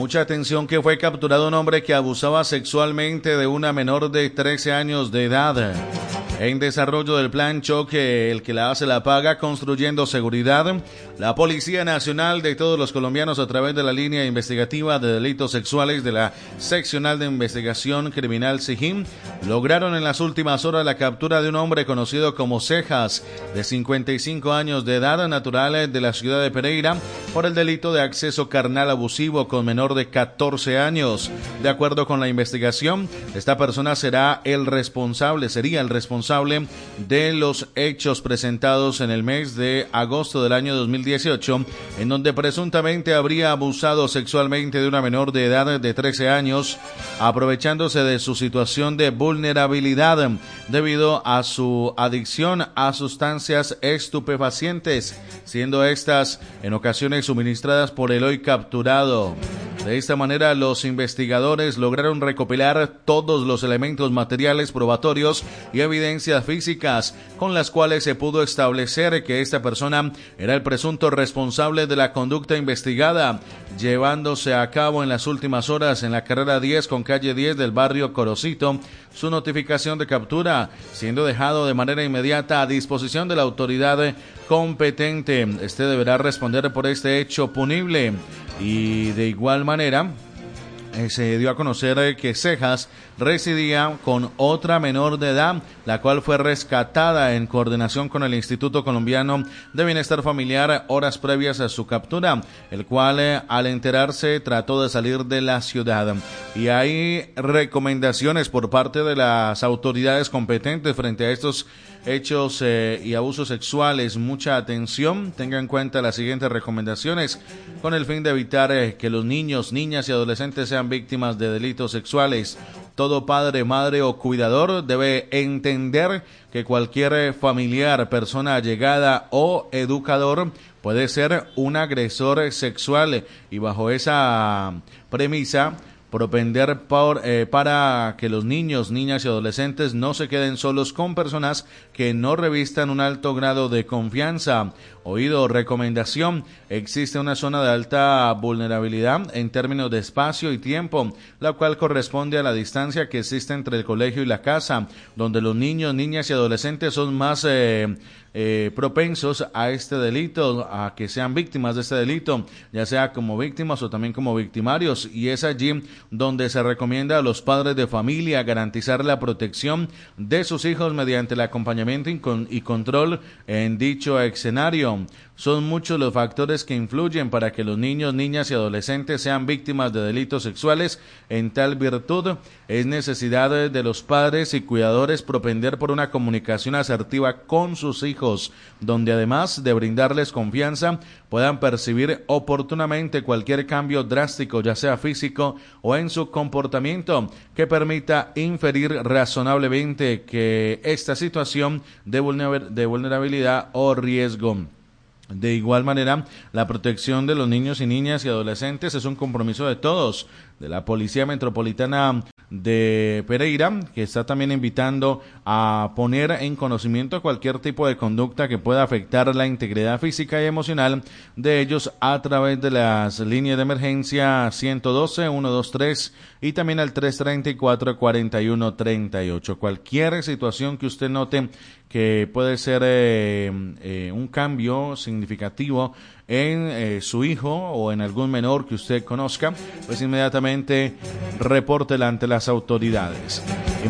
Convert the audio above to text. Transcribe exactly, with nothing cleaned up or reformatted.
Mucha atención, que fue capturado un hombre que abusaba sexualmente de una menor de trece años de edad. En desarrollo del plan Choque, el que la hace la paga, construyendo seguridad, la Policía Nacional de todos los colombianos, a través de la línea investigativa de delitos sexuales de la Seccional de Investigación Criminal SIGIN, lograron en las últimas horas la captura de un hombre conocido como Cejas, de cincuenta y cinco años de edad, natural de la ciudad de Pereira, por el delito de acceso carnal abusivo con menor de catorce años. De acuerdo con la investigación, esta persona será el responsable, sería el responsable de los hechos presentados en el mes de agosto del año dos mil dieciocho, en donde presuntamente habría abusado sexualmente de una menor de edad de trece años, aprovechándose de su situación de vulnerabilidad debido a su adicción a sustancias estupefacientes, siendo estas en ocasiones suministradas por el hoy capturado. De esta manera, los investigadores lograron recopilar todos los elementos materiales probatorios y evidencias físicas con las cuales se pudo establecer que esta persona era el presunto responsable de la conducta investigada, llevándose a cabo en las últimas horas en la carrera diez con calle diez del barrio Corocito su notificación de captura, siendo dejado de manera inmediata a disposición de la autoridad competente. Este deberá responder por este hecho punible. Y de igual manera, eh, se dio a conocer eh, que Cejas residía con otra menor de edad, la cual fue rescatada en coordinación con el Instituto Colombiano de Bienestar Familiar horas previas a su captura, el cual eh, al enterarse trató de salir de la ciudad. Y hay recomendaciones por parte de las autoridades competentes frente a estos hechos eh, y abusos sexuales. Mucha atención, tenga en cuenta las siguientes recomendaciones con el fin de evitar eh, que los niños, niñas y adolescentes sean víctimas de delitos sexuales. Todo padre, madre o cuidador debe entender que cualquier familiar, persona allegada o educador puede ser un agresor sexual, y bajo esa premisa, propender por, eh, para que los niños, niñas y adolescentes no se queden solos con personas que no revistan un alto grado de confianza. Oído, recomendación: existe una zona de alta vulnerabilidad en términos de espacio y tiempo, la cual corresponde a la distancia que existe entre el colegio y la casa, donde los niños, niñas y adolescentes son más eh, eh, propensos a este delito, a que sean víctimas de este delito, ya sea como víctimas o también como victimarios, y es allí donde se recomienda a los padres de familia garantizar la protección de sus hijos mediante el acompañamiento y, con, y control en dicho escenario. Son muchos los factores que influyen para que los niños, niñas y adolescentes sean víctimas de delitos sexuales. En tal virtud, es necesidad de los padres y cuidadores propender por una comunicación asertiva con sus hijos, donde además de brindarles confianza, puedan percibir oportunamente cualquier cambio drástico, ya sea físico o en su comportamiento, que permita inferir razonablemente que esta situación de vulnerabilidad o riesgo. De igual manera, la protección de los niños y niñas y adolescentes es un compromiso de todos, de la Policía Metropolitana de Pereira, que está también invitando a poner en conocimiento cualquier tipo de conducta que pueda afectar la integridad física y emocional de ellos a través de las líneas de emergencia ciento doce, ciento veintitrés y también al trescientos treinta y cuatro, cuarenta y uno treinta y ocho. Cualquier situación que usted note que puede ser eh, eh, un cambio significativo en eh, su hijo o en algún menor que usted conozca, pues inmediatamente repórtela ante las autoridades.